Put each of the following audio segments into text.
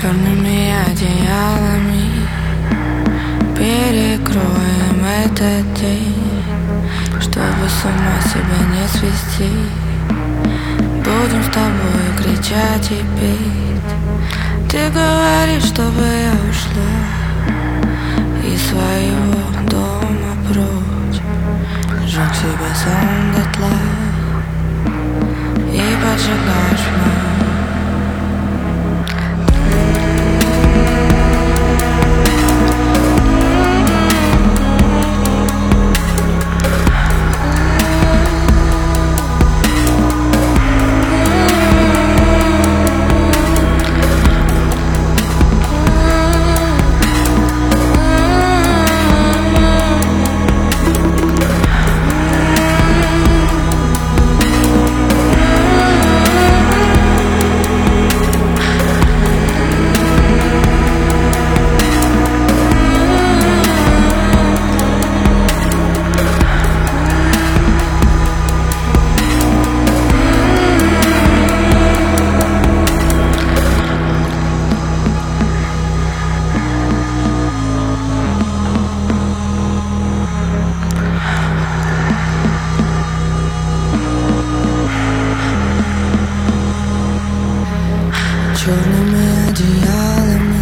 Черными одеялами перекроем этот день, чтобы с ума себя не свести. Будем с тобой кричать и петь. Ты говоришь, чтобы я ушла из своего дома прочь, сжег себя сам дотла и поджигаешь вновь. Черными одеялами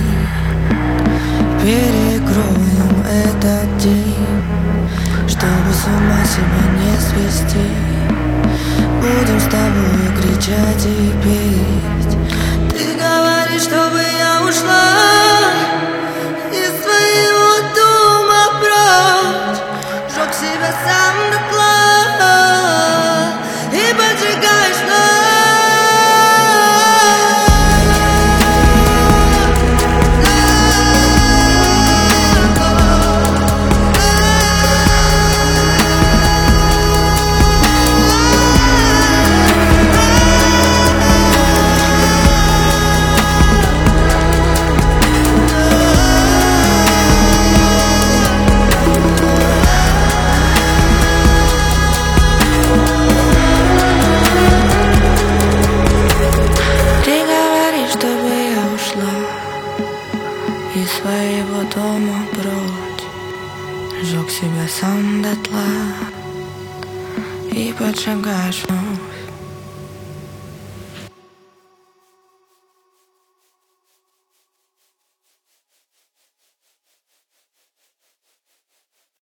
перекроем этот день, чтобы с ума себя не свести. Будем с тобой кричать и петь. Ты говоришь, чтобы я ушла из своего дома прочь, сжег себя сам дотла и поджигаешь вновь. Из своего дома прочь, сжег себя сам дотла и поджигаешь вновь.